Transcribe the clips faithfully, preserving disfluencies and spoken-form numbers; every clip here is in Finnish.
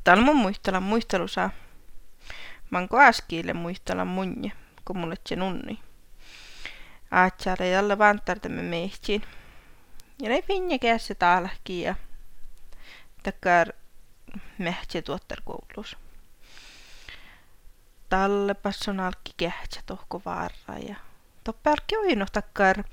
Täällä mun muistella muistelusaa. Manko äskiille muistella munje, kun mulle se nunni. Aatsaalle jälle vantartamme mehtiin. Ja ne finne käsi taalahki ja takkar mehtsi tuottarkoulussa. Talle passon alki kähtsä tohko varra ja toppelki oino takkar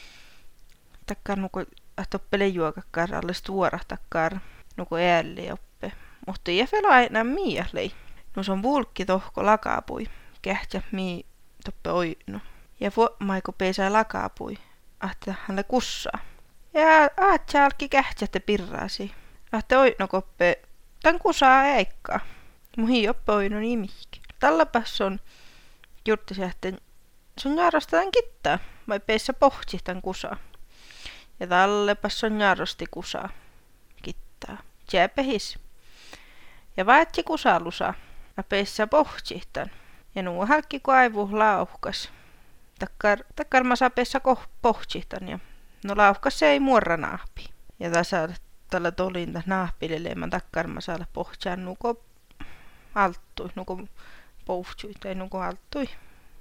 takkar nuko toppele juokakkar alle tuora takkar nuko ääli oppe. Mutta ei vielä aina miehli. No se on vulkki tohko lakapui. Kähtsä mii toppe oino. Ja maiko peisää lakapui. Ahti hänelle kussaa. Ja aatsa alki kähtsä pirraasi. Ahti oino koppe tän kusaa eikkaa. Muhi oppe oino nimihki. Tallapas on juurti sähten sun jaarosta tän kittää. Vai peisä pohti tän kusaa. Ja tallepas on jaarosti kusaa. Kittää. Tjääpehis. Ja vaatsi kusalusa. Ja peissä pohtsihtan. Ja nuo halkki kaivu lauhkas. Takkar, takkar mä saa peissä pohtsihtan. Ja no lauhkas se ei muorra naahpi. Ja tässä tällä tolinta naahpilille mä takkar mä saa pohtsaa nuko alttui. Nuko pohtsui tai nuko alttui.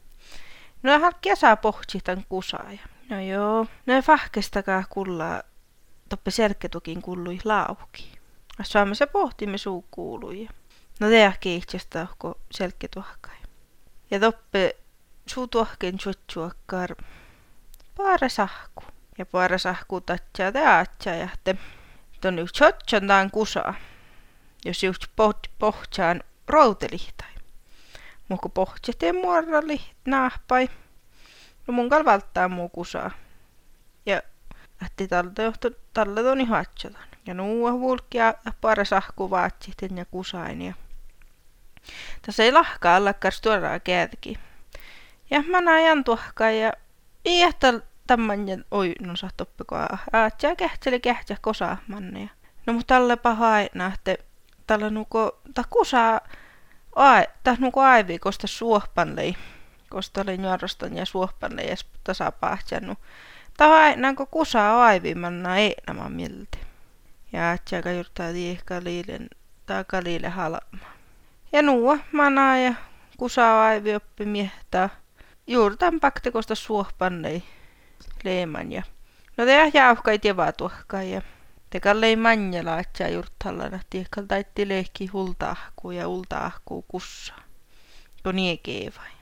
No halkki ja saa pohtsihtan kusaa. Ja no joo. No ei fahkestakaan kullaa. Toppe selketukin kullui lauhki. Saamme se pohtimme suu kuului. No teäkin itsestä ohko selketuahkai. Ja toppe suu tuohken tjotjuakkar paara sahku. Ja paara sahku tatsaa te aatsaa ja te ton yht tjotjan taan kusaa. Jos just pohtsaan routelihtai. Muhko pohtsete muorrali naahpai. No mun kal valtaa muu kusaa. Ja ähti talta johto talle toni haatsotan. Ja nuua vulkia paara sahku vaatsihten ja kusain. Ja tässä ei lahkaa allakkars tuoraa käätäkin. Ja mä näen tuohkaan ja iähtä tämänjen oinunsa toppikoa. Aatsia kähtseli kähtsä kosaahmanne. No mut tälle paha aina, että tällä nuko ta kusaa ai, ta nuko aivi kosta suohpanlei. Kosta oli nuorostan ja suohpanlei ja tasapaahtjannu. Ta aina kun kusaa aivi manna ei nämä milti. Ja atsiaka juurtaa tiihka liilen tai kaliile halama. Ja nuo manaa ja kusaa aivi oppi miehtää. Juurtaan paktekosta suohpannei leiman ja no te jauhkai tevaa tuohkai ja te kallei manjala atsia juurtallana tiihkal taitti lehki hultaahkuu ja ultaahkuu kussaa. Ko niekee vai.